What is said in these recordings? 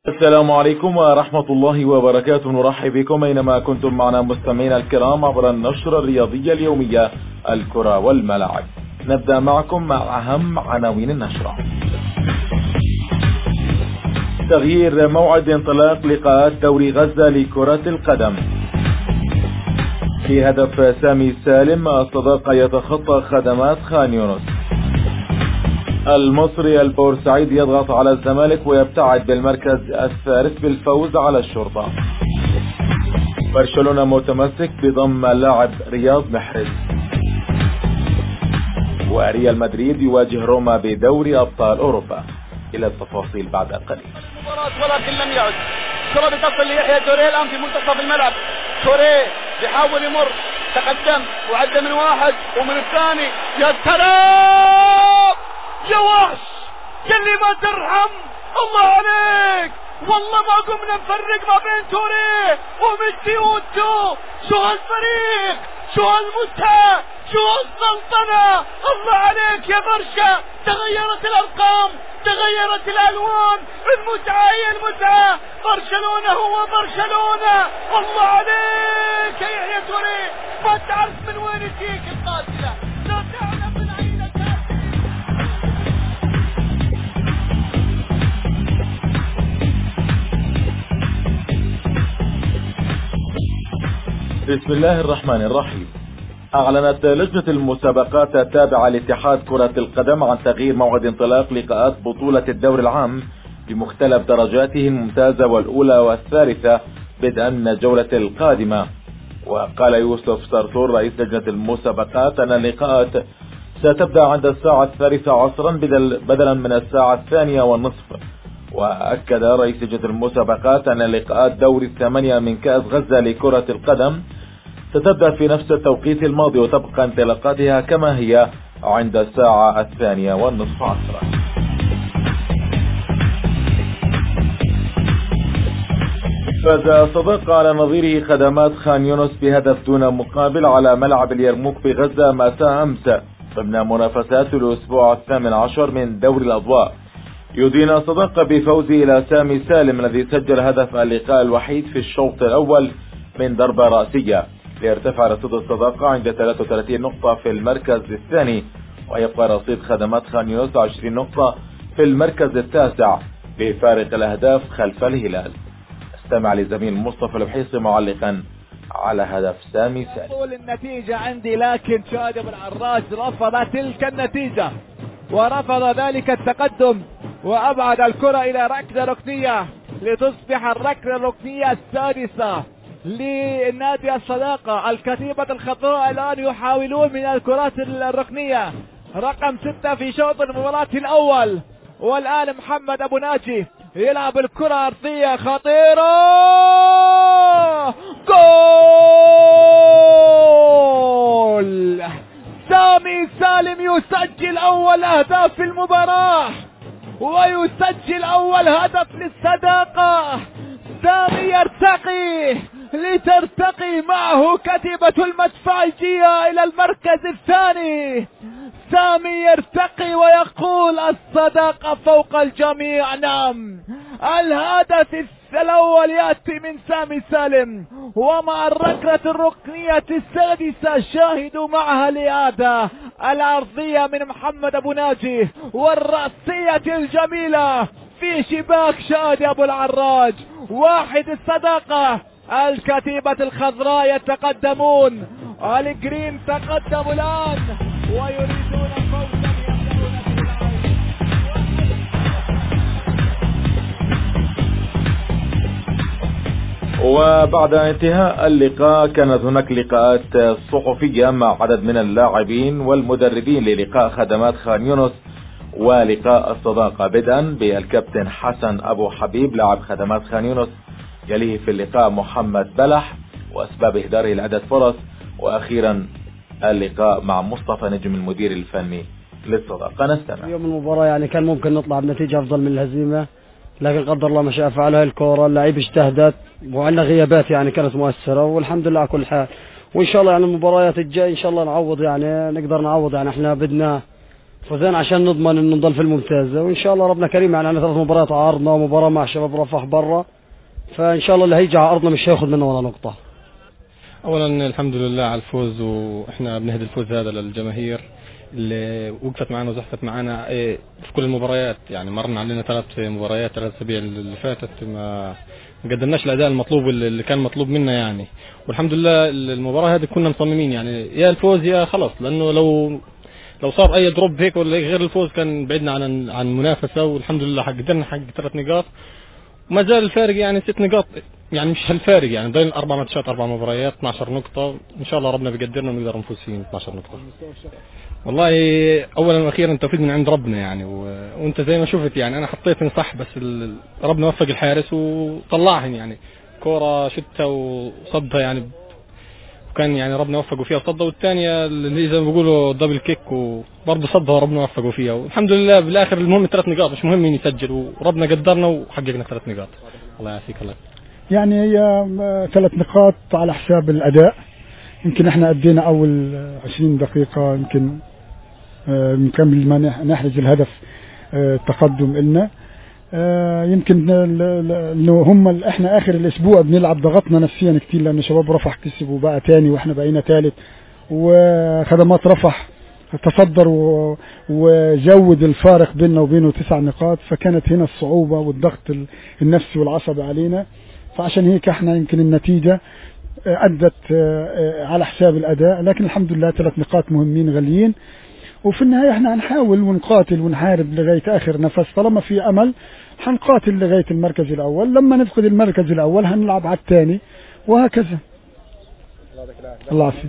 السلام عليكم ورحمة الله وبركاته. نرحب بكم أينما كنتم معنا مستمعينا الكرام عبر النشرة الرياضية اليومية الكرة والملاعب. نبدأ معكم مع أهم عناوين النشرة. تغيير موعد انطلاق لقاءات دوري غزة لكرة القدم. في هدف سامي سالم الصداقة يتخطى خدمات خان يونس. المصري البورسعيد يضغط على الزمالك ويبتعد بالمركز الثالث بالفوز على الشرطة. برشلونة متمسك بضم اللاعب رياض محرز. وريال مدريد يواجه روما بدوري أبطال أوروبا. إلى التفاصيل بعد قليل. ولكن لم يعد. كرة بتصل ليحيى توريه الآن في منتصف الملعب. توريه بيحاول يمر، تقدم وعدى من واحد ومن الثاني. يا سلام يا وحش يلي ما ترحم، الله عليك والله ما قمنا نفرق ما بين توريه ومجدي وتو. شو هالفريق، شو هالمتعة، شو هالسلطنة، الله عليك يا برشا. تغيرت الأرقام، تغيرت الألوان، المتعة هي المتعة. برشلونة هو برشلونة، الله عليك يا يحيى توريه. ما تعرف من وين تجيك القاتلة، لا تعلم من أين تأتي. بسم الله الرحمن الرحيم. أعلنت لجنة المسابقات التابعة لاتحاد كرة القدم عن تغيير موعد انطلاق لقاءات بطولة الدوري العام بمختلف درجاته الممتازة والأولى والثالثة بدءا من الجولة القادمة. وقال يوسف سرطور رئيس لجنة المسابقات أن اللقاءات ستبدأ عند الساعة 13 عصرا بدلا من الساعة 2:30. وأكد رئيس لجنة المسابقات أن لقاءات دوري 8 من كأس غزة لكرة القدم ستبدأ في نفس التوقيت الماضي وتبقى انطلاقاتها كما هي عند الساعة 2:30 عصرا. فاز صداقة على نظيره خدمات خان يونس بهدف دون مقابل على ملعب اليرموك بغزة مساء أمس ضمن منافسات الأسبوع 18 من دوري الأضواء. يدين صداقة بفوزه إلى سامي سالم الذي سجل هدف اللقاء الوحيد في الشوط الأول من ضربة رأسية، ليرتفع رصيد الصداقة عند 33 نقطة في المركز الثاني، ويبقى رصيد خدمات خان يونس 20 نقطة في المركز التاسع بفارق الأهداف خلف الهلال. استمع لزميل مصطفى البحيصي معلقا على هدف سامي سالم. طول النتيجة عندي، لكن شادي بن عراج رفض تلك النتيجة ورفض ذلك التقدم وأبعد الكرة إلى ركلة ركنية لتصبح الركلة الركنية السادسة لنادي الصداقة. الكتيبة الخضراء الآن يحاولون من الكرات الركنية رقم 6 في شوط المباراة الأول. والآن محمد أبو ناجي يلعب الكرة أرضية خطيرة، جول! سامي سالم يسجل أول أهداف في المباراة ويسجل أول هدف للصداقة. سامي يرتقي لترتقي معه كتيبة المدفعية إلى المركز الثاني. سامي يرتقي ويقول الصداقة فوق الجميع. نعم، الهدف الأول يأتي من سامي سالم، ومع الركلة الركنية السادسة شاهدوا معها الإعادة العرضية من محمد أبو ناجي والرأسية الجميلة في شباك شادي أبو العراج. 1 الصداقة. الكتيبة الخضراء يتقدمون، الجرين تقدموا الآن ويريدون فوزا يبدأون في العين. وبعد انتهاء اللقاء كانت هناك لقاءات صحفية مع عدد من اللاعبين والمدربين للقاء خدمات خان يونس ولقاء الصداقة، بدءا بالكابتن حسن أبو حبيب لاعب خدمات خان يونس، يليه في اللقاء محمد بلح وأسباب إهداره لعدة فرص، وأخيرا اللقاء مع مصطفى نجم المدير الفني للصداقة. نستمع. يوم المباراة يعني كان ممكن نطلع بنتيجة أفضل من الهزيمة، لكن قدر الله ما شاء فعل. هاي الكورة اللعيبة اجتهدت وعندنا غيابات يعني كانت مؤثرة، والحمد لله على كل حال. وإن شاء الله يعني المباريات الجاية إن شاء الله نعوض، يعني نقدر نعوض. يعني احنا بدنا فوزين عشان نضمن انه نضل في الممتازة، وان شاء الله ربنا كريم. يعني 3 مباريات على ارضنا ومباراة مع شباب رفح برا، فان شاء الله اللي هيجي على ارضنا مش هياخذ منه ولا نقطة. اولا الحمد لله على الفوز، واحنا بنهدي الفوز هذا للجماهير اللي وقفت معنا وزحفت معنا في كل المباريات. يعني مرنا علينا 3 مباريات 3 اسابيع اللي فاتت ما قدمناش الاداء المطلوب اللي كان مطلوب منا يعني. والحمد لله المباراه هذه كنا مصممين يعني يا الفوز يا خلاص، لانه لو صار اي دروب هيك ولا غير الفوز كان بعدنا عن المنافسه. والحمد لله قدرنا حق 3 نقاط، وما زال الفارق يعني 6 نقاط، يعني مش هالفارق يعني ضايل 4 ماتشات 4 مباريات 12 نقطه. ان شاء الله ربنا بيقدرنا ونقدر نفوز فيه 12 نقطه. والله اولا واخيرا التوفيق من عند ربنا يعني، وانت زي ما شفت يعني انا حطيتني صح، بس ربنا وفق الحارس وطلعهن يعني كوره شتها وصدها يعني، وكان يعني ربنا وفقه فيها وصدها، والثانيه اللي زي ما بيقولوا دبل كيك وبرضه صدها وربنا وفقه فيها. والحمد لله بالاخر المهم 3 نقاط، مش مهم مين يسجل، وربنا قدرنا وحققنا 3 نقاط. الله يعافيك. الله يعني هي 3 نقاط على حساب الاداء. يمكن احنا ادينا اول 20 دقيقه يمكن نكمل ما نحرز الهدف التقدم لنا. يمكن انه هم احنا اخر الاسبوع بنلعب ضغطنا نفسيا كتير، لان شباب رفح كسبوا بقى تاني واحنا بقينا ثالث، وخدمات رفح تصدر وزود الفارق بيننا وبينه 9 نقاط. فكانت هنا الصعوبة والضغط النفسي والعصبي علينا. فعشان هيك احنا يمكن النتيجة أدت على حساب الأداء، لكن الحمد لله 3 نقاط مهمين غاليين. وفي النهاية احنا هنحاول ونقاتل ونحارب لغاية آخر نفس، طالما في أمل هنقاتل لغاية المركز الأول. لما نفقد المركز الأول هنلعب على الثاني، وهكذا. الله يعافيك.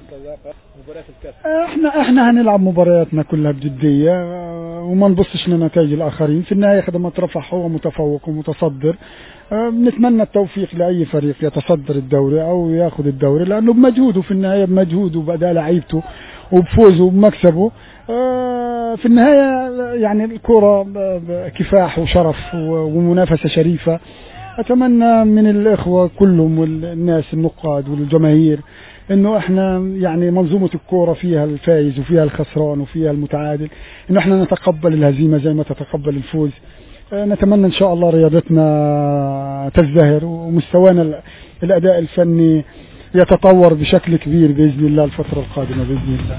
احنا هنلعب مبارياتنا كلها بجدية، وما نبصش لنتائج الآخرين. في النهاية خدمات رفح هو متفوق ومتصدر. بنتمنى التوفيق لأي فريق يتصدر الدوري أو ياخذ الدوري، لأنه بمجهوده في النهاية، بمجهوده وبأداء لعيبته وبفوزه وبمكسبه. في النهاية يعني الكرة كفاح وشرف ومنافسة شريفة. أتمنى من الإخوة كلهم والناس النقاد والجماهير إنه إحنا يعني منظومة الكرة فيها الفائز وفيها الخسران وفيها المتعادل، إنه إحنا نتقبل الهزيمة زي ما تتقبل الفوز. نتمنى إن شاء الله رياضتنا تزدهر ومستوانا الأداء الفني يتطور بشكل كبير بإذن الله الفترة القادمة بإذن الله.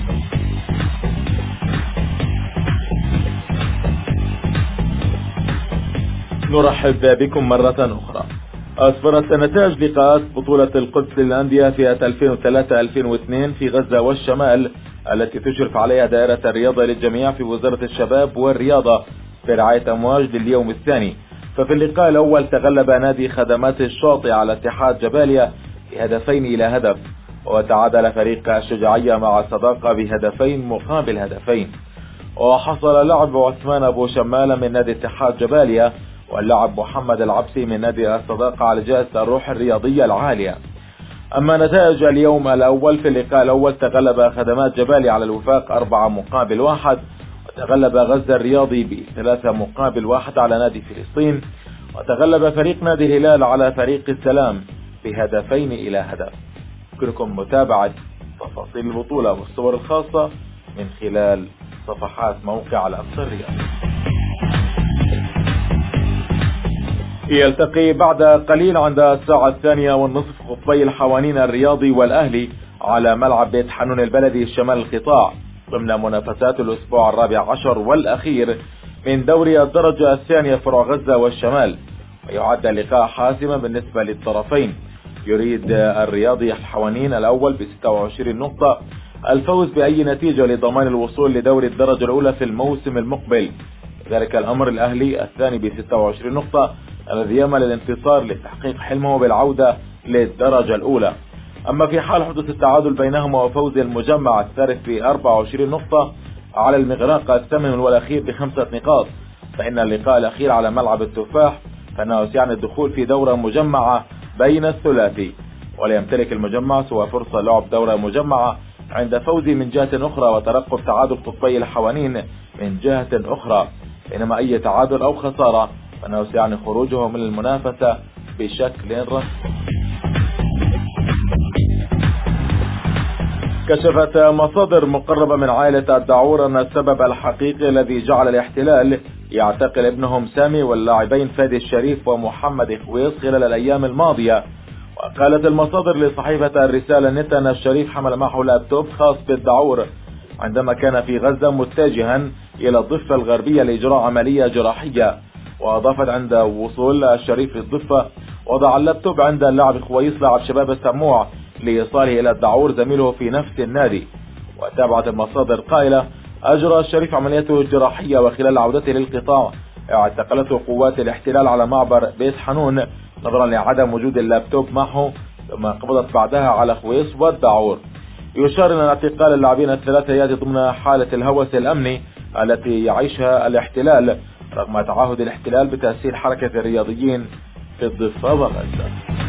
نرحب بكم مرة أخرى. أسفرت نتائج لقاءات بطولة القدس للأندية فئة 2003-2002 في غزة والشمال، التي تشرف عليها دائرة الرياضة للجميع في وزارة الشباب والرياضة برعاية أمواج لليوم الثاني. ففي اللقاء الأول تغلب نادي خدمات الشاطئ على اتحاد جباليا ب2-1، وتعادل فريق الشجاعية مع الصداقة ب2-2. وحصل لعب عثمان أبو شمالة من نادي اتحاد جباليا واللاعب محمد العبسي من نادي الصداقة على جائزة الروح الرياضية العالية. أما نتائج اليوم الأول، في اللقاء الأول تغلب خدمات جباليا على الوفاق 4-1، وتغلب غزة الرياضي ب3-1 على نادي فلسطين، وتغلب فريق نادي الهلال على فريق السلام ب2-1. يمكنكم متابعة تفاصيل البطولة والصور الخاصة من خلال صفحات موقع الأقصى الرياضي. يلتقي بعد قليل عند الساعة 2:30 قطبي الحوانين الرياضي والأهلي على ملعب بيت حنون البلدي شمال القطاع ضمن منافسات الأسبوع 14 والأخير من دوري الدرجة الثانية فروع غزة والشمال، ويعد لقاء حاسما بالنسبة للطرفين. يريد الرياضي الحوانين الأول ب26 نقطة الفوز بأي نتيجة لضمان الوصول لدوري الدرجة الأولى في الموسم المقبل. ذلك الأمر الأهلي الثاني ب26 نقطة الذي يأمل الانتصار لتحقيق حلمه بالعودة للدرجة الأولى. أما في حال حدوث التعادل بينهما وفوز المجمع الثالث ب24 نقطة على المغراق الثامن والأخير ب5 نقاط، فإن اللقاء الأخير على ملعب التفاح فإنه يعني الدخول في دورة مجمعة بين الثلاثي، ولا يمتلك المجمع سوى فرصة لعب دورة مجمعة عند فوزه من جهة أخرى وترقب تعادل قطبي الحوانين من جهة أخرى، بينما أي تعادل أو خسارة فإنه يعني خروجه من المنافسة بشكل رسمي. كشفت مصادر مقربة من عائلة الدعور أن السبب الحقيقي الذي جعل الاحتلال يعتقل ابنهم سامي واللاعبين فادي الشريف ومحمد خويص خلال الأيام الماضية. وقالت المصادر لصحيفة الرسالة نت أن الشريف حمل معه لابتوب خاص بالدعور عندما كان في غزة متجها إلى الضفة الغربية لإجراء عملية جراحية. وأضافت عند وصول الشريف للضفة وضع اللابتوب عند اللاعب خويص لاعب شباب السموع لإيصاله إلى الدعور زميله في نفس النادي. وتابعت المصادر قائلة: أجرى الشريف عمليته الجراحية وخلال عودته للقطاع اعتقلته قوات الاحتلال على معبر بيت حنون نظرا لعدم وجود اللابتوب معه، ثم قبضت بعدها على خويص والدعور. يشار إلى اعتقال اللاعبين الثلاثة يأتي ضمن حالة الهوس الأمني التي يعيشها الاحتلال رغم تعهد الاحتلال بتأسيس حركة الرياضيين في الضفة وغزة.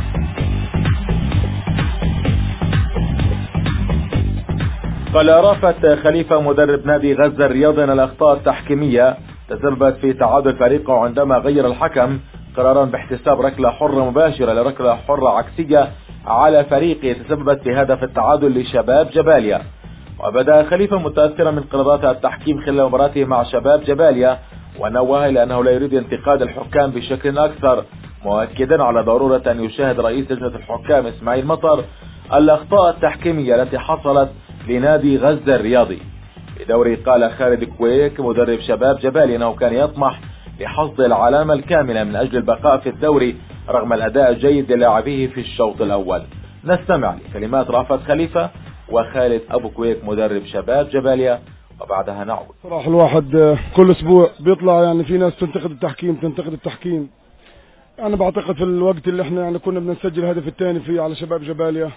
قال رافت خليفة مدرب نادي غزة الرياضي أن الأخطاء التحكيمية تسببت في تعادل فريقه عندما غير الحكم قرارا باحتساب ركلة حرة مباشرة لركلة حرة عكسية على فريقه تسببت بهدف التعادل لشباب جباليا. وبدأ خليفة متأثرا من قرارات التحكيم خلال مباراته مع شباب جباليا، ونوه إلى أنه لا يريد انتقاد الحكام بشكل أكثر، مؤكدا على ضرورة أن يشاهد رئيس لجنة الحكام إسماعيل مطر الأخطاء التحكيمية التي حصلت لنادي غزة الرياضي. في دوري قال خالد كويك مدرب شباب جباليا أنه كان يطمح لحصد العلامة الكاملة من أجل البقاء في الدوري رغم الأداء الجيد للاعبيه في الشوط الأول. نستمع لكلمات رافت خليفة وخالد أبو كويك مدرب شباب جباليا وبعدها نعود. صراحة الواحد كل أسبوع بيطلع يعني في ناس تنتقد التحكيم. أنا بعتقد في الوقت اللي احنا يعني كنا بنسجل الهدف الثاني فيه على شباب جباليا،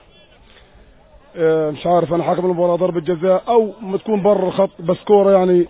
مش عارف أنا حكم المباراة ضربة جزاء أو ما تكون برا الخط، بس كورة يعني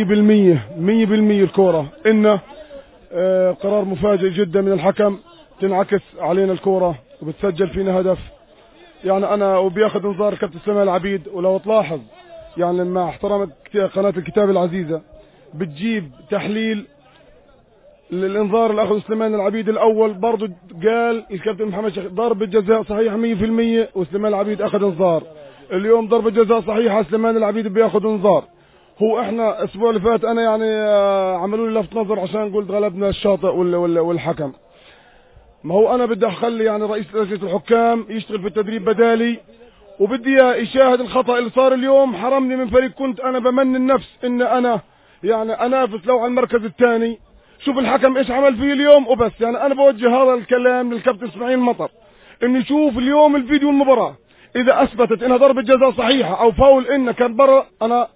100% الكورة إنه قرار مفاجئ جدا من الحكم، تنعكس علينا الكورة وبتسجل فينا هدف. يعني أنا وبياخذ انذار كابتن سليمان العبيد، ولو تلاحظ يعني مع احترامك قناة الكتاب العزيزة بتجيب تحليل للانذار اللي اخذ سليمان العبيد الاول، برضه قال الكابتن محمد شيخ ضربة جزاء صحيحة 100% وسليمان العبيد اخذ انذار. اليوم ضربة جزاء صحيحة سليمان العبيد بياخذ انذار. هو احنا الاسبوع اللي فات انا يعني عملوا لي لفت نظر عشان قلت غلبنا الشاطئ والحكم. ما هو انا بدي اخلي يعني رئيس لجنة الحكام يشتغل في التدريب بدالي، وبدي يشاهد الخطأ اللي صار اليوم، حرمني من فريق كنت انا بمن النفس ان انا يعني انافس لو على المركز الثاني. شوف الحكم ايش عمل فيه اليوم وبس. يعني انا بوجه هذا الكلام للكابتن اسماعيل مطر ان يشوف اليوم الفيديو المباراة، اذا اثبتت انها ضربة جزاء صحيحة او فاول انه كان برا انا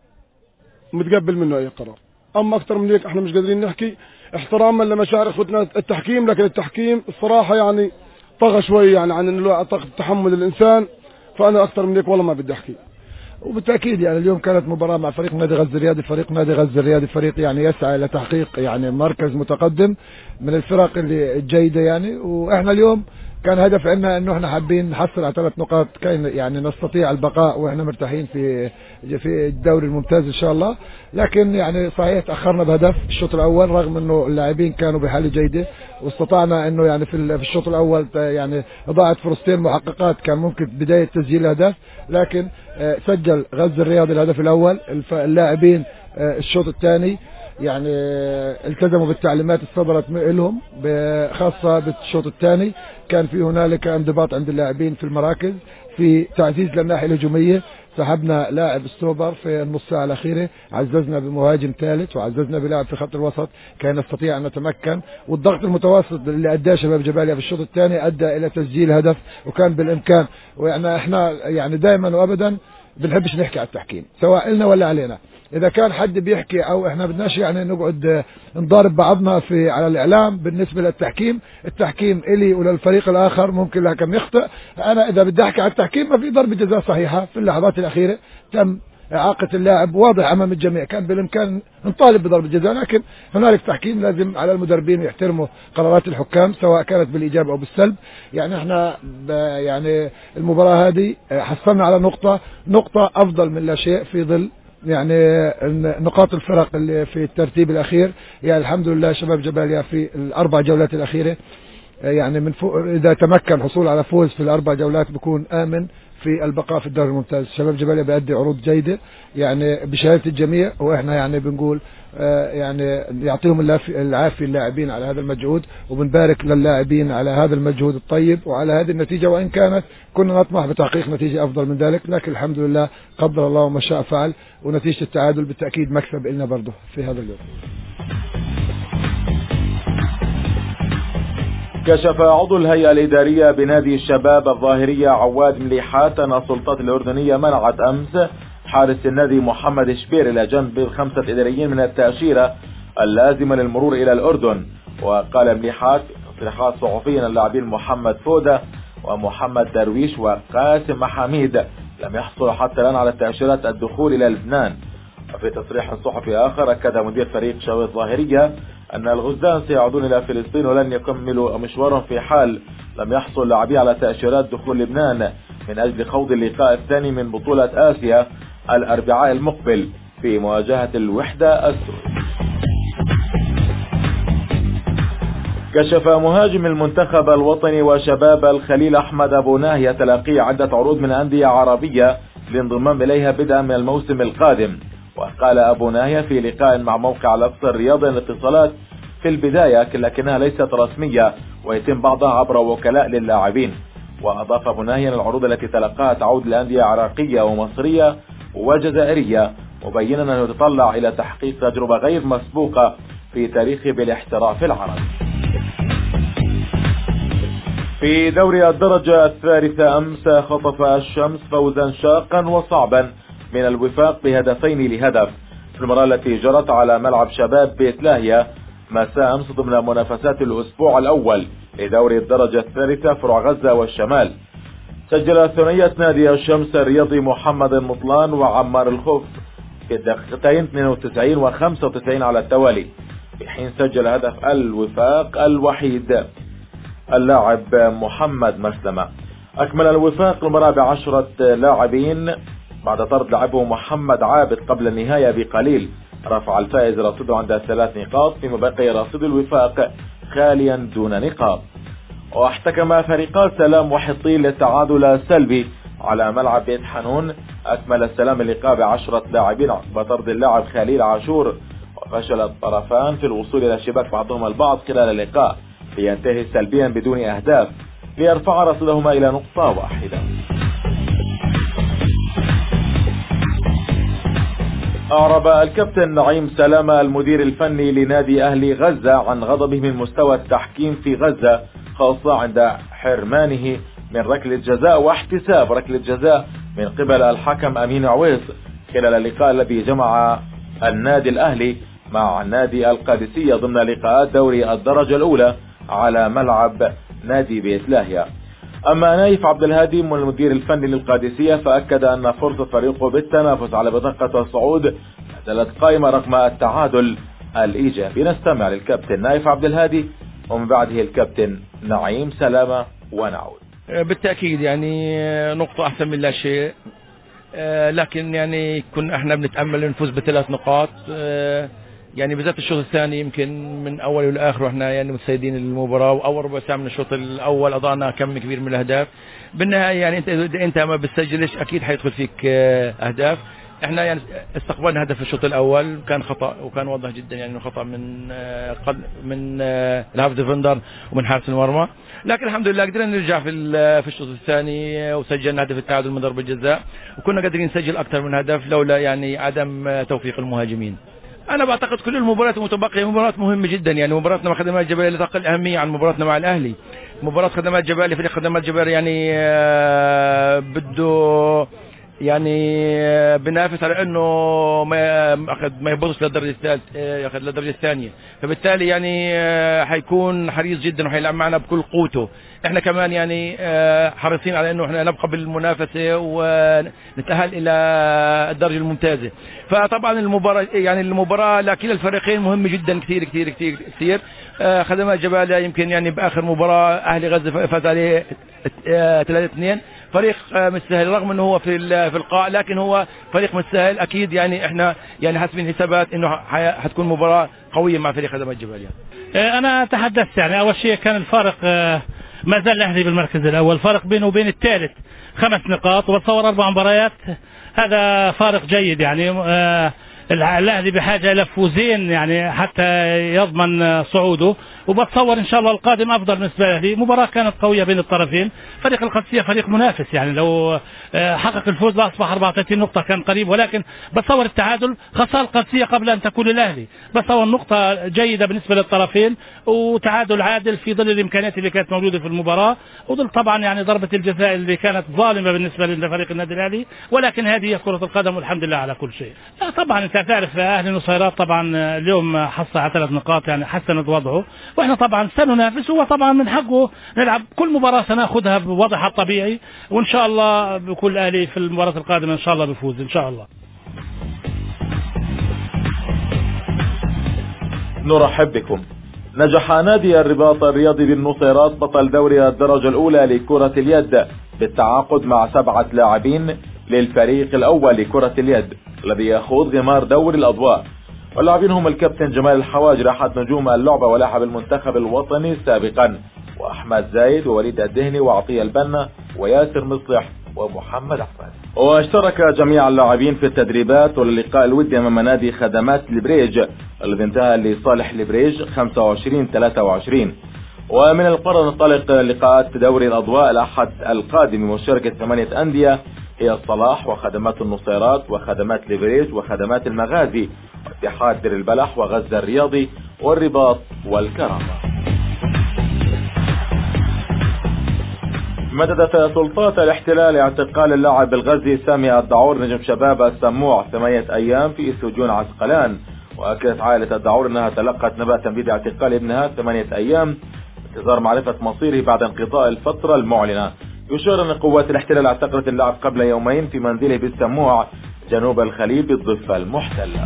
متقبل منه اي قرار. اما اكثر من هيك احنا مش قادرين نحكي احتراما لمشاعر اخوتنا التحكيم، لكن التحكيم الصراحة يعني طغى شوي يعني عن انه اعتقد تحمل الانسان، فانا اكثر من هيك والله ما بدي احكي. وبالتأكيد يعني اليوم كانت مباراة مع فريق نادي غزة الرياضي، فريق نادي غزة الرياضي فريق يعني يسعى إلى تحقيق يعني مركز متقدم من الفرق اللي الجيدة يعني. وإحنا اليوم كان هدف عندنا إنه إحنا حابين نحصل على 3 نقاط كي يعني نستطيع البقاء وإحنا مرتاحين في الدوري الممتاز إن شاء الله. لكن يعني صحيح تأخرنا بهدف الشوط الأول رغم إنه اللاعبين كانوا بحالة جيدة، واستطعنا إنه يعني في الشوط الأول يعني ضاعت فرصتين محققات كان ممكن بداية تسجيل الهدف، لكن سجل غزة الرياضي الهدف الأول. اللاعبين الشوط الثاني يعني التزموا بالتعليمات الصدرت لهم، خاصة بالشوط الثاني كان في هنالك انضباط عند اللاعبين في المراكز، في تعزيز للناحية الهجومية. سحبنا لاعب ستوبر في النص ساعة الأخيرة، عززنا بمهاجم ثالث وعززنا بلاعب في خط الوسط كان نستطيع أن نتمكن. والضغط المتوسط اللي أداه شباب جباليا في الشوط الثاني أدى إلى تسجيل هدف وكان بالإمكان. ويعني إحنا يعني دائما وأبدا بنحبش نحكي على التحكيم سواء لنا ولا علينا. إذا كان حد بيحكي أو إحنا بدناش يعني نقعد نضارب بعضنا على الإعلام بالنسبة للتحكيم. التحكيم إلي وللفريق الآخر ممكن الحكم يخطئ. أنا إذا بدي أحكي على التحكيم ما في ضربة جزاء صحيحة في اللحظات الأخيرة تم إعاقة اللاعب واضح أمام الجميع، كان بالإمكان نطالب بضربة جزاء، لكن هنالك تحكيم لازم على المدربين يحترموا قرارات الحكام سواء كانت بالإيجاب أو بالسلب. يعني إحنا يعني المباراة هذه حصلنا على نقطة أفضل من لا شيء في ظل يعني نقاط الفرق اللي في الترتيب الأخير. يعني الحمد لله شباب جباليا في ال4 جولات الأخيرة يعني من فوق اذا تمكن الحصول على فوز في الاربع جولات بيكون امن في البقاء في الدوري الممتاز. شباب جباليا بيأدي عروض جيدة يعني بشهادة الجميع، واحنا يعني بنقول يعني يعطيهم العافية اللاعبين على هذا المجهود، وبنبارك للاعبين على هذا المجهود الطيب وعلى هذه النتيجة، وإن كانت كنا نطمح بتحقيق نتيجة أفضل من ذلك، لكن الحمد لله قدر الله وما شاء فعل، ونتيجة التعادل بالتأكيد مكسب لنا برضه في هذا اليوم. كشف عضو الهيئة الإدارية بنادي الشباب الظاهرية عواد مليحات أن السلطات الأردنية منعت أمس حارس النادي محمد شبير إلى جنب 5 إداريين من التأشيرة اللازمة للمرور إلى الأردن. وقال مليحات تصريحات صحفيا اللاعبين محمد فودة ومحمد درويش وقاسم محاميد لم يحصلوا حتى الآن على تأشيرات الدخول إلى لبنان. وفي تصريح صحفي آخر أكد مدير فريق شباب الظاهرية أن الغزلان سيعودون إلى فلسطين ولن يكملوا مشوارهم في حال لم يحصل لاعبي على تأشيرات دخول لبنان من أجل خوض اللقاء الثاني من بطولة آسيا الأربعاء المقبل في مواجهة الوحدة السورية. كشف مهاجم المنتخب الوطني وشباب الخليل أحمد أبو ناهية تلقي عدة عروض من أندية عربية للانضمام إليها بدءا من الموسم القادم. وقال أبو ناهية في لقاء مع موقع الأقصى الرياضي للاتصالات في البداية لكنها ليست رسمية ويتم بعضها عبر وكلاء للاعبين. وأضاف أبو ناهية أن العروض التي تلقاها تعود لأندية عراقية ومصرية وجزائرية، مبينا أنه يتطلع إلى تحقيق تجربة غير مسبوقة في تاريخه بالاحتراف العربي. في دوري الدرجة الثالثة أمس خطف الشمس فوزا شاقا وصعبا من الوفاق بهدفين لهدف في المباراة التي جرت على ملعب شباب بيت لاهيا مساء أمس ضمن منافسات الأسبوع الأول لدوري الدرجة الثالثة فروع غزة والشمال. سجل ثنائية نادي الشمس الرياضي محمد المطلان وعمار الخوف في الدقيقتين 92 و 95 على التوالي، في حين سجل هدف الوفاق الوحيد اللاعب محمد مسلمة. أكمل الوفاق المباراة ب10 لاعبين بعد طرد لاعبه محمد عابد قبل النهاية بقليل. رفع الفائز رصيده عند 3 نقاط، فيما بقي رصيد الوفاق خاليا دون نقاط. واحتكم فريقا سلام وحطين للتعادل السلبي على ملعب بيت حنون. أكمل السلام اللقاء ب10 لاعبين بطرد اللاعب خليل عاشور، وفشل الطرفان في الوصول إلى شباك بعضهم البعض خلال اللقاء لينتهي سلبيا بدون أهداف ليرفع رصيدهما إلى نقطة واحدة. أعرب الكابتن نعيم سلامة المدير الفني لنادي أهلي غزة عن غضبه من مستوى التحكيم في غزة، خاصة عند حرمانه من ركلة جزاء واحتساب ركلة جزاء من قبل الحكم أمين عويس خلال اللقاء الذي جمع النادي الأهلي مع نادي القادسية ضمن لقاءات دوري الدرجة الأولى على ملعب نادي بيت لاهيا. أما نايف عبد الهادي المدير الفني للقادسية فأكد أن فرصة فريقه بالتنافس على بطاقة الصعود ما زالت قائمة رغم التعادل الإيجابي. نستمع للكابتن نايف عبد الهادي ومن بعده الكابتن نعيم سلامة ونعود. بالتأكيد يعني نقطة أحسن من لا شيء، لكن يعني كنا احنا بنتأمل نفوز ب3 نقاط، يعني بالذات الشوط الثاني يمكن من أول والآخر واحنا يعني متسيدين المباراة، وأول ربع ساعة من الشوط الأول أضعنا كم كبير من الأهداف. بالنهاية يعني أنت ما بتسجلش أكيد حيدخل فيك أهداف. احنا يعني استقبلنا هدف في الشوط الأول كان خطأ، وكان واضح جدا يعني خطأ من الهاف ديفندر ومن حارس المرمى، لكن الحمد لله قدرنا نرجع في الشوط الثاني وسجلنا هدف التعادل من ضربة جزاء، وكنا قادرين نسجل أكثر من هدف لولا يعني عدم توفيق المهاجمين. أنا بعتقد كل المباريات المتبقية مباريات مهمة جدا، يعني مباراتنا مع خدمات الجبالية لا تقل أهمية عن مباراتنا مع الأهلي. مباراة خدمات الجبالية فريق خدمات الجبالية يعني بده يعني بنافس على انه ما يبصش للدرجه الثالثه، ياخذ للدرجه الثانيه، فبالتالي يعني حيكون حريص جدا وحيلعب معنا بكل قوته. احنا كمان يعني حريصين على انه احنا نبقى بالمنافسه ونتاهل الى الدرجه الممتازه. فطبعا المباراه لكلا الفريقين مهمه جدا كثير كثير كثير كثير. خدمات الجبالية يمكن يعني باخر مباراه اهلي غزه فاز عليه 3-2، فريق مش سهل رغم انه هو في في القاع، لكن هو فريق مش سهل اكيد. يعني احنا يعني حاسبين حسابات انه حتكون مباراه قويه مع فريق خدمات جباليا. انا تحدثت يعني اول شيء كان الفارق ما زال الاهلي بالمركز الاول، فرق بينه وبين الثالث 5 نقاط، وبتصور 4 مباريات، هذا فارق جيد. يعني الاهلي بحاجه الى فوزين يعني حتى يضمن صعوده، وبتصور ان شاء الله القادم افضل بالنسبه للاهلي. مباراه كانت قويه بين الطرفين، فريق القادسيه فريق منافس، يعني لو حقق الفوز لاصبح 34 نقطه كان قريب، ولكن بتصور التعادل خساره القادسيه قبل ان تكون الاهلي، بتصور نقطه جيده بالنسبه للطرفين، وتعادل عادل في ظل الامكانيات اللي كانت موجوده في المباراه، وظل طبعا يعني ضربه الجزاء اللي كانت ظالمه بالنسبه لفريق النادي الاهلي، ولكن هذه هي كره القدم والحمد لله على كل شيء. طبعا انت تعرف اهلي النصيرات طبعا اليوم حصل على 3 نقاط، يعني حسنت وضعه، واحنا طبعا سننافس، هو طبعا من حقه نلعب كل مباراه سناخذها بوضعها الطبيعي، وان شاء الله بكل اهلي في المباراه القادمه ان شاء الله بيفوز ان شاء الله. نرحب بكم. نجح نادي الرباط الرياضي بالنصيرات بطل دوري الدرجة الأولى لكرة اليد بالتعاقد مع 7 لاعبين للفريق الأول لكرة اليد الذي يخوض غمار دوري الأضواء، واللاعبين هم الكابتن جمال الحواجر أحد نجوم اللعبة ولاعب المنتخب الوطني سابقا، وأحمد زايد ووليد الدهني وعطية البنا وياسر مصلح ومحمد عفان. واشترك جميع اللاعبين في التدريبات واللقاء الودي امام نادي خدمات البريج الذي انتهى لصالح البريج 25-23. ومن القرن انطلق لقاءات دوري الاضواء الاحد القادم بمشاركة 8 اندية هي الصلاح وخدمات النصيرات وخدمات البريج وخدمات المغازي واتحاد دير البلح وغزة الرياضي والرباط والكرامة. مددت سلطات الاحتلال اعتقال اللاعب الغزي سامي الدعور نجم شباب السموع 8 ايام في سجون عسقلان، واكدت عائلة الدعور انها تلقت نبأ تنفيذ اعتقال ابنها 8 ايام انتظار معرفة مصيره بعد انقضاء الفترة المعلنة. يشير ان قوات الاحتلال اعتقلت اللاعب قبل يومين في منزله بالسموع جنوب الخليل بالضفة المحتلة.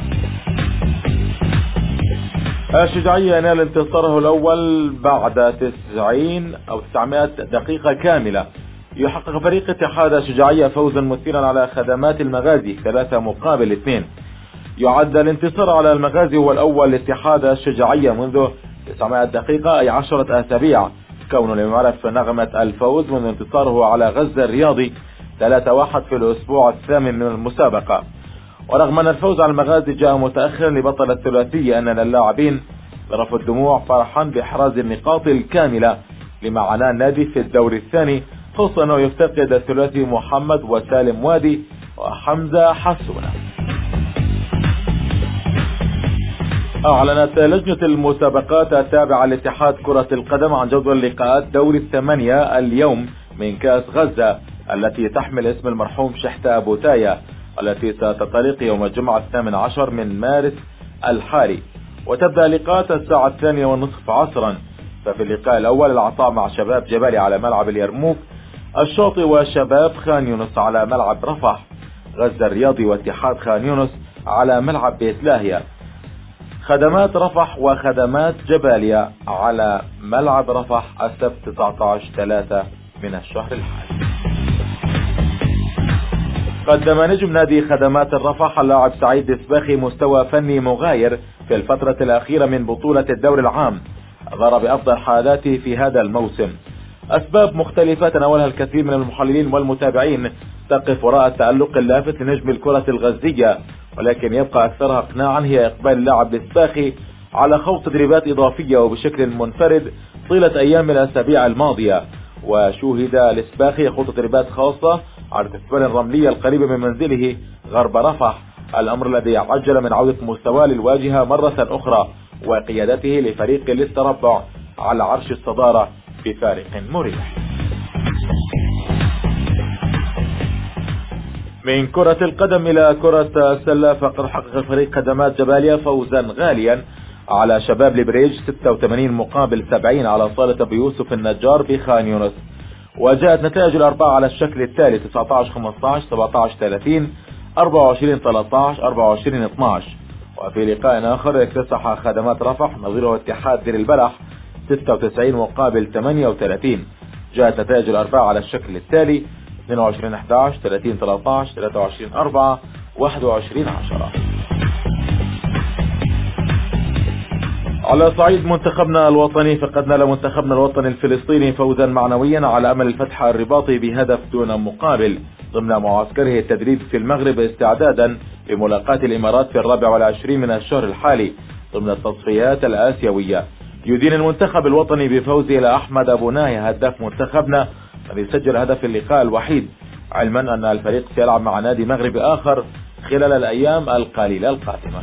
الشجاعية ينال انتصاره الأول بعد 900 دقيقة كاملة. يحقق فريق اتحاد الشجاعية فوزا مثيرا على خدمات المغازي 3-2. يعد الانتصار على المغازي هو الأول لاتحاد الشجاعية منذ 900 دقيقة أي 10 أسابيع، كونه لم يعرف نغمة الفوز منذ انتصاره على غزة الرياضي 3-1 في الأسبوع الثامن من المسابقة. ورغم أن الفوز على المغازي جاء متأخرا لبطل الثلاثية أن اللاعبين ذرفوا الدموع فرحا بإحراز النقاط الكاملة لمعنى النادي في الدور الثاني، خصوصا أنه يفتقد الثلاثي محمد وسالم وادي وحمزة حسونة. أعلنت لجنة المسابقات التابعة لاتحاد كرة القدم عن جدول لقاءات دوري 8 اليوم من كأس غزة التي تحمل اسم المرحوم شحتة أبو تايا، التي ستنطلق يوم الجمعة 18 من مارس الحالي، وتبدأ لقاءات الساعة 2:30 عصرا. ففي اللقاء الأول العطاء مع شباب جبالي على ملعب اليرموك، الشاطئ وشباب خان يونس على ملعب رفح، غزة الرياضي واتحاد خان يونس على ملعب بيت لاهيا، خدمات رفح وخدمات جباليا على ملعب رفح السبت 19/3 من الشهر الحالي. قدم نجم نادي خدمات الرفح اللاعب سعيد السباخي مستوى فني مغاير في الفترة الأخيرة من بطولة الدوري العام، ظهر بأفضل حالاته في هذا الموسم. أسباب مختلفة تناولها الكثير من المحللين والمتابعين تقف وراء التألق اللافت لنجم الكرة الغزية، ولكن يبقى أكثرها اقناعا هي إقبال اللاعب السباخي على خوض تدريبات إضافية وبشكل منفرد طيلة أيام الأسابيع الماضية. وشوهد السباخي يخوض تدريبات خاصة على التثبان الرملية القريبة من منزله غرب رفح، الأمر الذي عجل من عودة مستواه للواجهة مرة أخرى وقيادته لفريق للتربع على عرش الصدارة بفارق مريح. من كرة القدم إلى كرة السلة، فقد حقق فريق خدمات جباليا فوزا غاليا على شباب البريج 86-70 على صالة أبو يوسف النجار بخان يونس، وجاءت نتائج الأربعة على الشكل التالي: 19-15 17-30 24-13 24-12. وفي لقاء آخر اكتسح خدمات رفح نظيره اتحاد دير البلح 96-38. جاءت نتائج الأربعة على الشكل التالي: 22/11 30/13 23/4 21/10. على صعيد منتخبنا الوطني، فقد نال منتخبنا الوطني الفلسطيني فوزا معنويا على أمل الفتح الرباطي بهدف دون مقابل ضمن معسكره التدريب في المغرب استعدادا لملاقاة الإمارات في 24 من الشهر الحالي ضمن التصفيات الآسيوية. يدين المنتخب الوطني بفوزه إلى أحمد أبو ناهي هداف منتخبنا الذي سجل هدف اللقاء الوحيد، علما أن الفريق سيلعب مع نادي مغربي آخر خلال الأيام القليلة القادمة.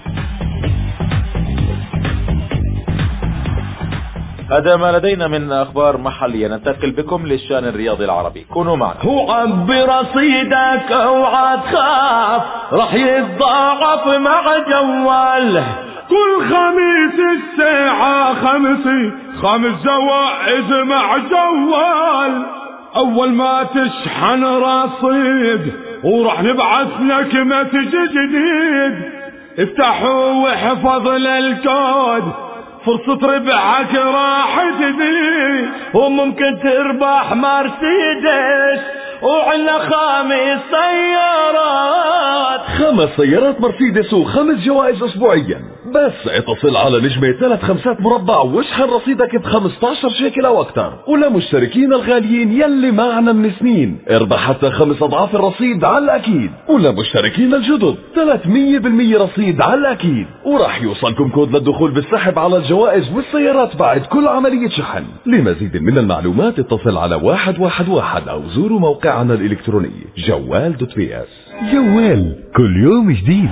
هذا ما لدينا من أخبار محلية، ننتقل بكم للشأن الرياضي العربي، كونوا معنا. هو عبي رصيدك اوعى تخاف راح يتضاعف مع جوال كل خميس الساعة 5 جوائز مع جوال. أول ما تشحن رصيد وراح نبعث لك مسج جديد، افتحوا واحفظ للكود فرصة ربحك راح تزيد، وممكن تربح مرسيدس وعلى 5 سيارات. 5 سيارات مرسيدس و5 جوائز اسبوعيا. بس اتصل على نجمة 3 مربع واشحن رصيدك ب15 شيكل او اكتر. ولمشتركين الغاليين يلي معنا من سنين اربح حتى 5 اضعاف الرصيد على الاكيد. ولمشتركين الجدد 300% رصيد على الاكيد. وراح يوصلكم كود للدخول بالسحب على الجوائز والسيارات بعد كل عملية شحن. لمزيد من المعلومات اتصل على 111 او زوروا موقعنا الالكتروني جوال.bs. جوال كل يوم جديد.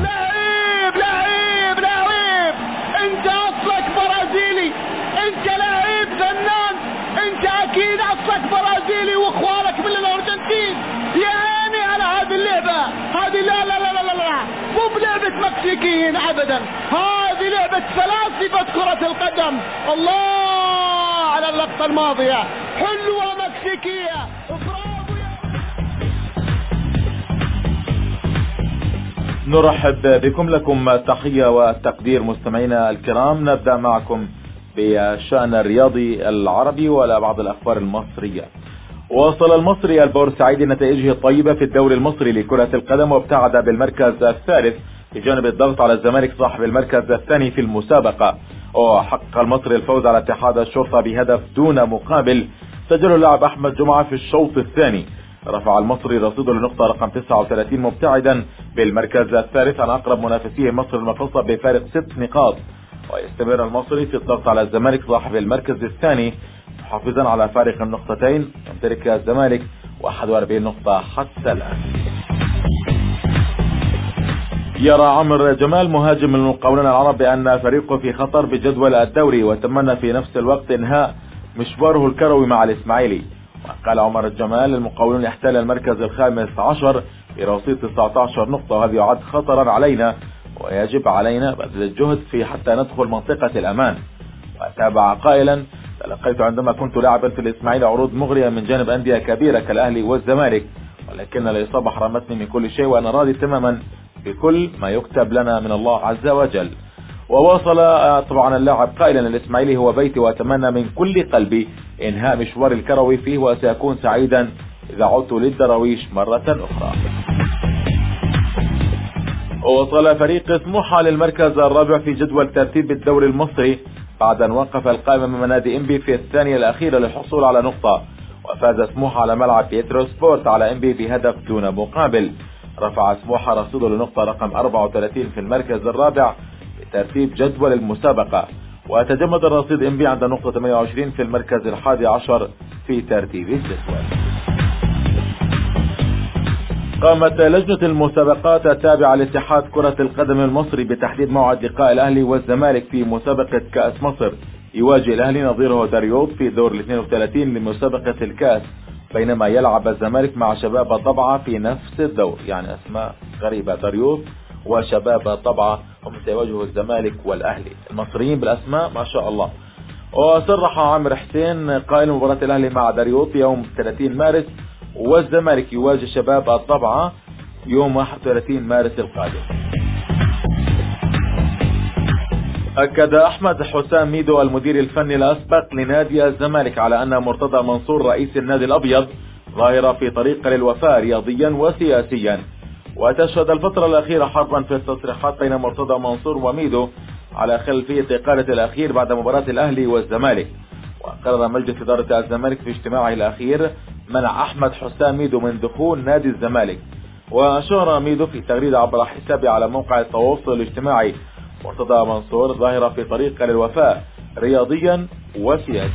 انت اصلك برازيلي، انت لاعب فنان، انت اكيد اصلك برازيلي واخوانك من الارجنتين. يا عيني على هذه اللعبة، هذه لا لا لا لا لا مو بلعبة مكسيكيين ابدا، هذه لعبة فلاسفة كرة القدم. الله على اللقطة الماضية، حلوة مكسيكية. نرحب بكم، لكم تحية والتقدير مستمعينا الكرام. نبدأ معكم بالشأن الرياضي العربي ولا بعض الأخبار المصرية. وصل المصري البورسعيدي نتائجه الطيبة في الدوري المصري لكرة القدم وابتعد بالمركز الثالث بجانب الضغط على الزمالك صاحب المركز الثاني في المسابقة. وحقق المصري الفوز على اتحاد الشرطة بهدف دون مقابل سجله اللاعب أحمد جمعة في الشوط الثاني. رفع المصري رصيده لنقطة رقم 39 مبتعدا بالمركز الثالث عن أقرب منافسيه مصر المقاصة بفارق 6 نقاط. ويستمر المصري في الضغط على الزمالك صاحب المركز الثاني محافظا على فارق النقطتين، يمتلك الزمالك 41 نقطة حتى الآن. يرى عمر جمال مهاجم المقاولون العرب بأن فريقه في خطر بجدول الدوري، وتمنى في نفس الوقت انهاء مشواره الكروي مع الإسماعيلي. وقال عمر الجمال المقاولون يحتل المركز ال15 برصيد 19 نقطة، وهذا يعد خطرا علينا ويجب علينا بذل الجهد في حتى ندخل منطقة الأمان. وتابع قائلا: تلقيت عندما كنت لاعبا في الإسماعيلي عروض مغرية من جانب أندية كبيرة كالأهلي والزمالك، ولكن الإصابة حرمتني من كل شيء وأنا راضي تماما بكل ما يكتب لنا من الله عز وجل. وواصل طبعا اللاعب قائلا: الإسماعيلي هو بيتي وأتمنى من كل قلبي إنهاء مشوار الكروي فيه، وسأكون سعيدا إذا عدت للدراويش مرة أخرى. ووصل فريق سموحة للمركز الرابع في جدول ترتيب الدوري المصري بعد أن وقف القائمة من نادي إنبي في الثانية الأخيرة للحصول على نقطة. وفاز سموحة على ملعب بيترو سبورت على إنبي بهدف دون مقابل. رفع سموحة رصيده لنقطة رقم 34 في المركز الرابع بترتيب جدول المسابقة. وتجمد الرصيد إنبي عند نقطة 28 في المركز 11 في ترتيب الجدول. قامت لجنة المسابقات التابعة لاتحاد كرة القدم المصري بتحديد موعد لقاء الأهلي والزمالك في مسابقة كأس مصر. يواجه الأهلي نظيره داريوت في دور 32 لمسابقة الكأس، بينما يلعب الزمالك مع شباب طبعة في نفس الدور. يعني أسماء غريبة، داريوت وشباب طبعة هم سيواجهوا الزمالك والأهلي. المصريين بالأسماء ما شاء الله. وصرح عامر حسين قائل مباراة الأهلي مع داريوت يوم 30 مارس، والزمالك يواجه شباب الطبعة يوم 31 مارس القادم. أكد أحمد حسام ميدو المدير الفني الأسبق لنادي الزمالك على أن مرتضى منصور رئيس النادي الأبيض ظاهرة في طريق للوفاء رياضيا وسياسيا. وتشهد الفترة الأخيرة حربا في التصريحات بين مرتضى منصور وميدو على خلفية إقالة الأخير بعد مباراة الأهلي والزمالك. وقرر مجلس إدارة الزمالك في اجتماعه الأخير منع أحمد حسام ميدو من دخول نادي الزمالك. وأشار ميدو في تغريدة عبر حسابه على موقع التواصل الاجتماعي مرتضى منصور ظاهرة في طريق للوفاء رياضيا وسياسيا.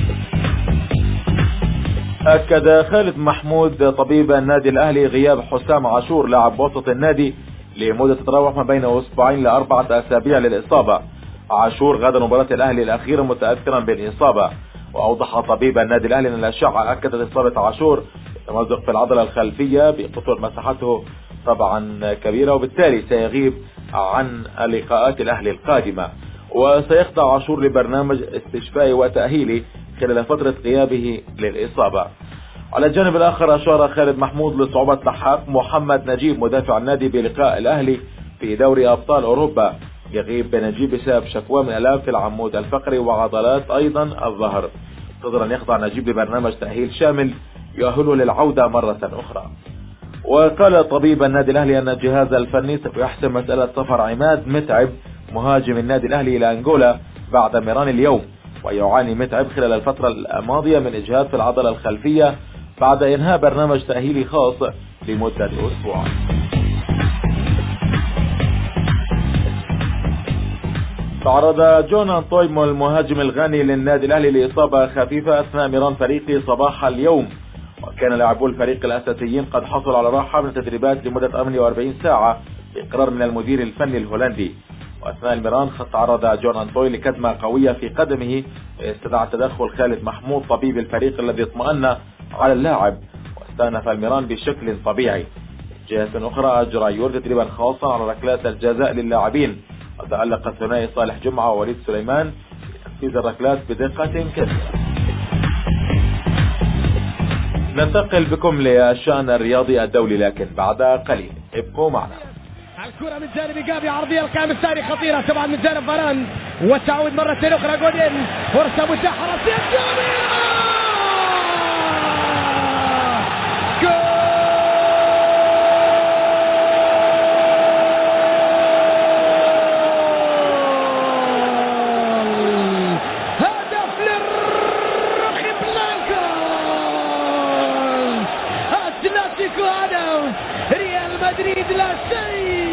أكد خالد محمود طبيب النادي الأهلي غياب حسام عاشور لاعب وسط النادي لمدة تتراوح ما بين أسبوعين ل4 أسابيع للإصابة. عاشور غدا مباراة الأهلي الأخيرة متأثرا بالإصابة. وأوضح طبيب النادي الأهلي أن الأشعة أكدت إصابة عاشور تمزق في العضلة الخلفية بقطر مساحته طبعا كبيرة، وبالتالي سيغيب عن لقاءات الأهلي القادمة. وسيخضع عاشور لبرنامج استشفائي وتأهيلي خلال فترة غيابه للإصابة. على الجانب الآخر أشار خالد محمود لصعوبة لحاق محمد نجيب مدافع النادي بلقاء الأهلي في دوري أبطال أوروبا. يغيب نجيب بسبب شكوى من آلام في العمود الفقري وعضلات أيضا الظهر. قدر أن يخضع نجيب لبرنامج تأهيل شامل يؤهله للعودة مرة أخرى. وقال طبيب النادي الأهلي أن الجهاز الفني سيحسم مسألة سفر عماد متعب مهاجم النادي الأهلي إلى أنغولا بعد ميران اليوم. ويعاني متعب خلال الفترة الماضية من إجهاد في العضلة الخلفية بعد إنهاء برنامج تأهيلي خاص لمدة أسبوع. تعرض جون أنطوي المهاجم الغاني للنادي الأهلي لإصابة خفيفة أثناء ميران فريقه صباح اليوم. وكان لاعبو الفريق الأساسيين قد حصلوا على راحة من التدريبات لمدة 48 ساعة بإقرار من المدير الفني الهولندي. وأثناء الميران تعرض جون أنطوي لكدمة قوية في قدمه، استدعى تدخل خالد محمود طبيب الفريق الذي اطمأن على اللاعب واستأنف الميران بشكل طبيعي. جهة أخرى أجرى يور تدريبا خاصا على ركلات الجزاء للاعبين، وتألق الثنائي صالح جمعة ووليد سليمان في تنفيذ الركلات بدقة كبيرة. ننتقل بكم للشأن الرياضي الدولي لكن بعد قليل، ابقوا معنا. الكرة من جانب جابي عرضية القائم الثاني خطيرة طبعا من جانب فاران، وتعود مرة أخرى جودين، فرصة متاحة رأسية جابي مدريد لا شيء.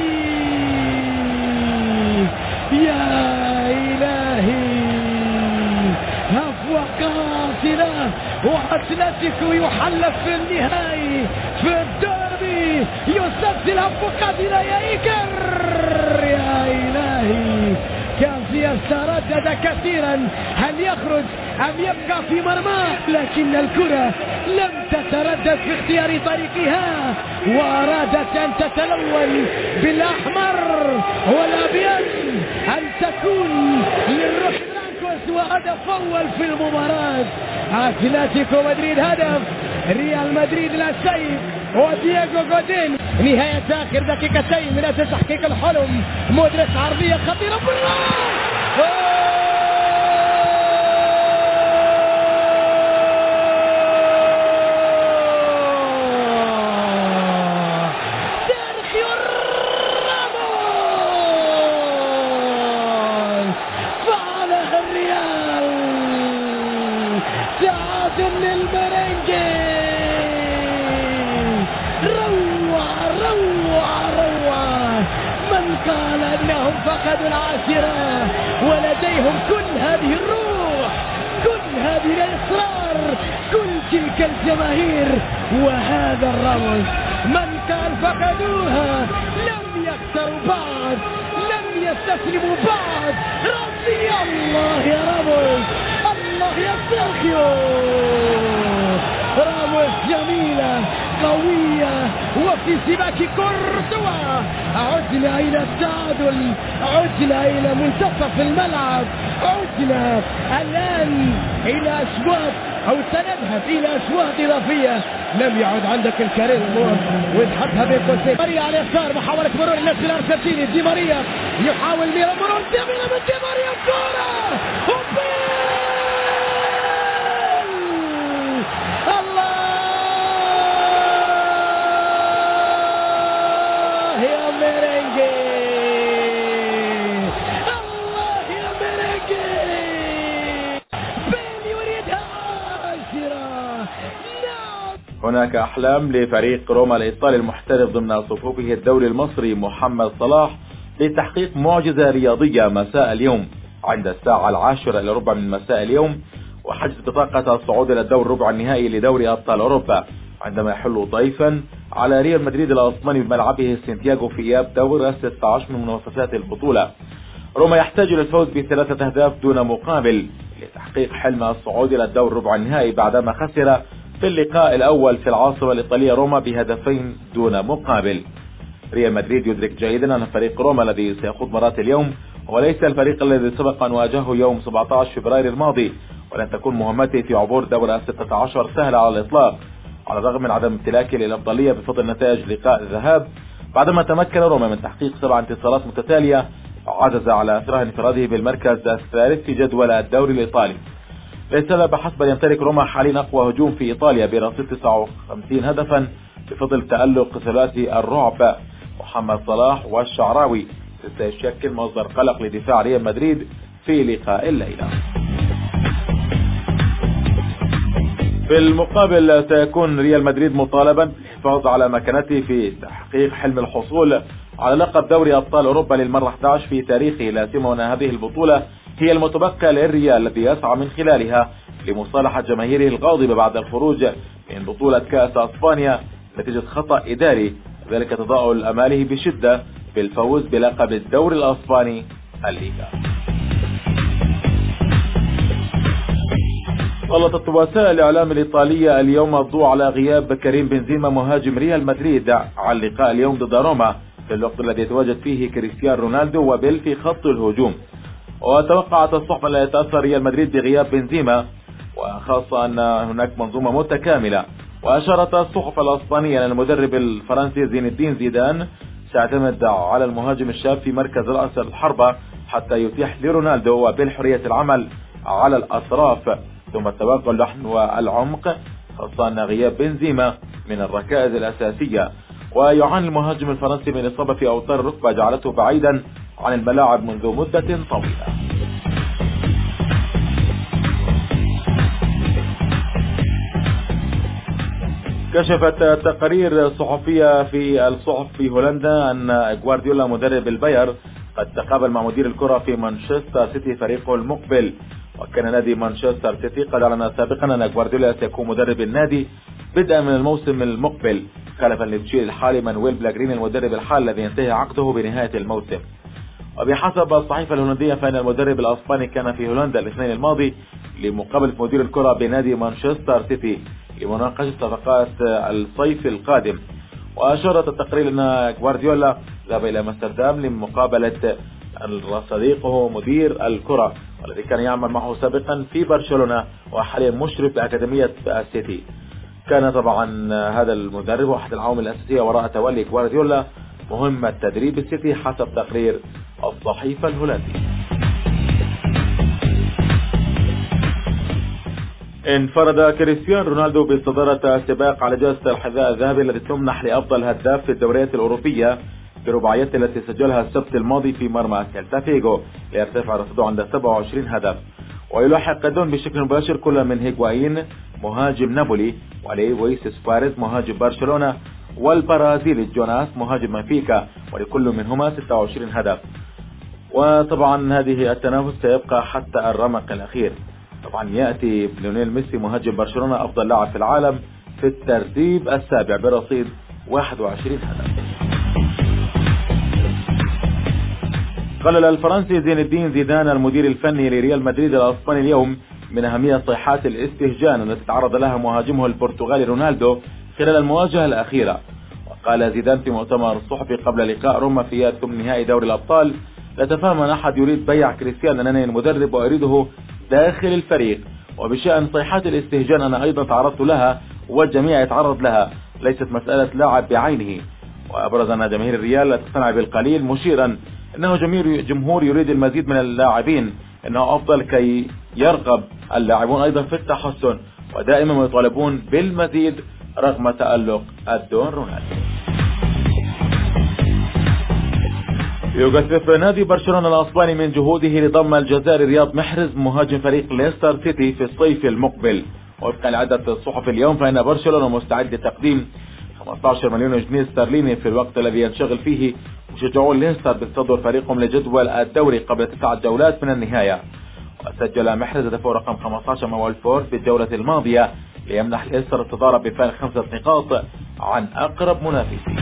يا إلهي هفوة قاتلة وأتلتيكو يحلف في النهائي في الديربي، يسجل هفوة قاتلة يا إيكر. يا إلهي كاسياس تردد كثيرا هل يخرج أم يبقى في مرماه، لكن الكرة لم تتردد في اختيار طريقها وأرادت أن تتلون بالأحمر والأبيض، أن تكون للروح برانكوس وهدف أول في المباراة. أتلتيكو مدريد هدف، ريال مدريد لا شيء. ودييغو جودين نهاية آخر دقيقتين من أجل تحقيق الحلم. مودريتش عرضية خطيرة بالراس، قال انهم فقدوا العاشرة ولديهم كل هذه الروح، كل هذه الاصرار، كل تلك الجماهير وهذا الرمز. من قال فقدوها لم يكسروا بعض، لم يستسلموا بعض. رضي الله يا راموس، الله يا سيرخيو راموس، جميلة قوية وفي سباك كورتوا. عدنا إلى التعادل، عدنا إلى منتصف الملعب، عدنا الآن إلى أشواط أو سنذهب إلى أشواط إضافية. لم يعد عندك الكاريزما وتحطها بين قوسين. ماريا على اليسار، محاولة مرور الناس الأرجنتيني. دي ماريا يحاول ميرا مرور، جميلة من دي ماريا، كورة الله هناك أحلام لفريق روما الإيطالي المحترف ضمن صفوفه الدولي المصري محمد صلاح لتحقيق معجزة رياضية مساء اليوم عند الساعة 10:15 من مساء اليوم، وحجز بطاقة الصعود إلى الدور ربع النهائي لدوري أبطال أوروبا عندما يحل ضيفا على ريال مدريد الأسباني بملعبه سانتياغو في إياب دور 16 من منافسات البطولة. روما يحتاج للفوز ب3 أهداف دون مقابل لتحقيق حلم الصعود إلى الدور ربع النهائي بعدما خسر في اللقاء الأول في العاصمة الإيطالية روما بهدفين دون مقابل. ريال مدريد يدرك جيدا أن فريق روما الذي سيخوض مباراة اليوم وليس الفريق الذي سبق أن واجهه يوم 17 فبراير الماضي، ولن تكون مهمته في عبور دور 16 سهلة على الإطلاق على الرغم من عدم امتلاكه للأفضلية بفضل نتائج لقاء الذهاب بعدما تمكن روما من تحقيق 7 انتصارات متتالية وعجز على أثرها انفراده بالمركز الثالث في جدول الدوري الإيطالي. ليس بحسب يمتلك روما حاليا أقوى هجوم في إيطاليا برصيد 59 هدفا بفضل تألق ثلاثي الرعب محمد صلاح والشعراوي، سيشكل مصدر قلق لدفاع ريال مدريد في لقاء الليلة. في المقابل سيكون ريال مدريد مطالبا بالحفاظ على مكانته في تحقيق حلم الحصول على لقب دوري أبطال أوروبا للمرة 11 في تاريخه، لا سيما أن هذه البطولة هي المتبقى للريال الذي يسعى من خلالها لمصالحة جماهيره الغاضبة بعد الخروج من بطولة كأس أسبانيا نتيجة خطأ إداري، ذلك تضاءل أماله بشدة بالفوز بلقب الدوري الأسباني الليغا. سلطت وسائل الإعلام الإيطالية اليوم الضوء على غياب كريم بنزيما مهاجم ريال مدريد عن لقاء اليوم ضد روما في الوقت الذي يتواجد فيه كريستيانو رونالدو وبيل في خط الهجوم. وتوقعت الصحف لا يتأثر ريال مدريد بغياب بنزيما، وخاصة أن هناك منظومة متكاملة. وأشارت الصحف الأسبانية أن المدرب الفرنسي زين الدين زيدان سيعتمد على المهاجم الشاب في مركز رأس الحربة حتى يتيح لرونالدو وبيل حرية العمل على الأطراف ثم التوغل نحو العمق، خاصة أن غياب بنزيما من الركائز الأساسية. ويعاني المهاجم الفرنسي من إصابة في أوتار الركبة جعلته بعيدا عن الملاعب منذ مدة طويلة. كشفت تقارير صحفية في الصحف في هولندا أن غوارديولا مدرب الباير قد تقابل مع مدير الكرة في مانشستر سيتي فريقه المقبل. وكان نادي مانشستر سيتي قد أعلن سابقا أن غوارديولا سيكون مدرب النادي بدءا من الموسم المقبل خلفا للتشيل الحالي مانويل بلاغرين المدرب الحالي الذي ينتهي عقده بنهاية الموسم. وبحسب الصحيفة الهولندية فإن المدرب الأسباني كان في هولندا الاثنين الماضي لمقابلة مدير الكرة بنادي مانشستر سيتي لمناقشة صفقات الصيف القادم. وأشارت التقرير أن غوارديولا ذهب إلى أمستردام لمقابلة صديقه مدير الكرة والذي كان يعمل معه سابقا في برشلونة وحاليا مشرف بأكاديمية السيتي. كان طبعا هذا المدرب واحد العوامل الأساسية وراء تولي غوارديولا مهمة تدريب السيتي حسب تقرير الصحيفة الهولندية. انفرد كريستيانو رونالدو بصدارة السباق على جائزة الحذاء الذهبي التي تمنح لأفضل هداف في الدوريات الأوروبية برباعيته التي سجلها السبت الماضي في مرمى سيلتا فيغو ليرتفع رصيده عند 27 هدف. ويلاحق دون بشكل مباشر كل من هيغوايين مهاجم نابولي ولويس سواريز مهاجم برشلونة والبرازيلي جوناس مهاجم بنفيكا ولكل منهما 26 هدف. وطبعا هذه التنافس سيبقى حتى الرمق الأخير. طبعا يأتي ليونيل ميسي مهاجم برشلونة أفضل لاعب في العالم في الترتيب السابع برصيد 21 هدف. قلل الفرنسي زين الدين زيدان المدير الفني لريال مدريد الأسباني اليوم من أهمية صيحات الاستهجان التي تعرض لها مهاجمه البرتغالي رونالدو خلال المواجهة الأخيرة. وقال زيدان في مؤتمر صحفي قبل لقاء روما في ثمن نهائي دوري الأبطال: لا تفهم أن أحد يريد بيع كريستيانو أنني المدرب وأريده داخل الفريق، وبشأن صيحات الاستهجان أنا أيضا تعرضت لها والجميع يتعرض لها، ليست مسألة لاعب بعينه. وأبرز أن جماهير الريال لا تقتنع بالقليل مشيرا إنه جمهور يريد المزيد من اللاعبين، إنه أفضل كي يرغب اللاعبون أيضا في التحسن ودائما يطالبون بالمزيد رغم تألق الدون رونالدو. يكثف نادي برشلونة الأسباني من جهوده لضم الجزائري رياض محرز مهاجم فريق ليستر سيتي في الصيف المقبل. وفقا لعدة صحف اليوم فإن برشلونة مستعد لتقديم 15 مليون جنيه استرليني في الوقت الذي ينشغل فيه مشجعون لينستر بالتصدر فريقهم لجدول الدوري قبل 9 جولات من النهاية. وسجل محرز هدفه رقم 15 مع والفورد في الجولة الماضية ليمنح لينستر الصدارة بفارق 5 نقاط عن أقرب منافس.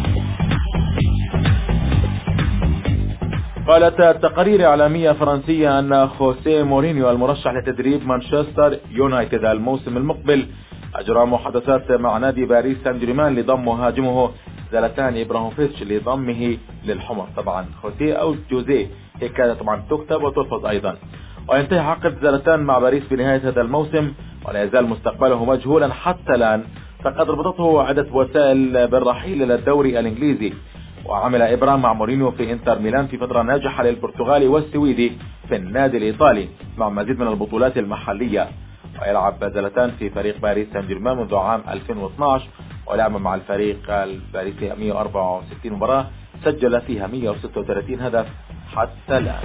قالت تقارير إعلامية فرنسية أن خوسيه مورينيو المرشح لتدريب مانشستر يونايتد الموسم المقبل أجرى محادثات مع نادي باريس سان جيرمان لضم مهاجمه زلاتان إبراهيموفيتش لضمه للحمر. طبعا خوسيه أو جوزيه هيك كانت طبعا تكتب وتلفظ أيضا. وينتهي عقد زلاتان مع باريس بنهاية هذا الموسم ولا يزال مستقبله مجهولا حتى الآن، فقد ربطته عدة وسائل بالرحيل إلى الدوري الإنجليزي. وعمل إبراهيم مع مورينيو في انتر ميلان في فترة ناجحة للبرتغالي والسويدي في النادي الإيطالي مع مزيد من البطولات المحلية. ويلعب زلاتان في فريق باريس سان جيرمان منذ عام 2012 ولعب مع الفريق الباريسي 164 مباراة سجل فيها 136 هدف حتى الآن.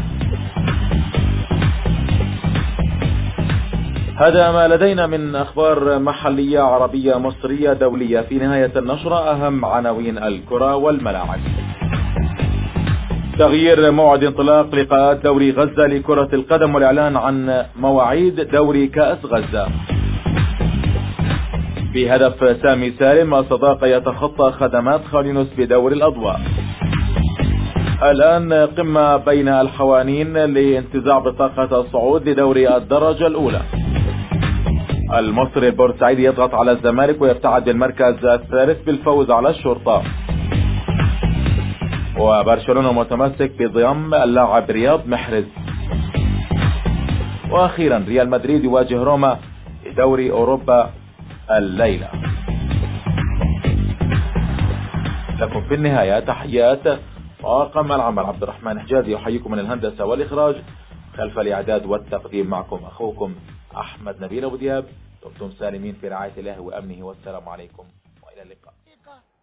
هذا ما لدينا من أخبار محلية عربية مصرية دولية. في نهاية النشرة أهم عناوين الكرة والملاعب. تغيير موعد انطلاق لقاءات دوري غزة لكرة القدم والإعلان عن مواعيد دوري كأس غزة. بهدف سامي سالم الصداقة يتخطى خدمات خالينوس بدور الأضواء. الآن قمة بين الحوانين لانتزاع بطاقة الصعود لدوري الدرجة الأولى. المصري البورسعيدي يضغط على الزمالك ويبتعد بالمركز الثالث بالفوز على الشرطة. وبرشلونة متمسك بضم اللاعب رياض محرز. وأخيرا ريال مدريد يواجه روما في دوري أوروبا الليلة. لكم في النهاية تحيات طاقم العمل عبد الرحمن حجازي يحييكم من الهندسة والإخراج، خلف الإعداد والتقديم معكم أخوكم أحمد نبيل أبو دياب. دمتم سالمين في رعاية الله وأمنه والسلام عليكم وإلى اللقاء.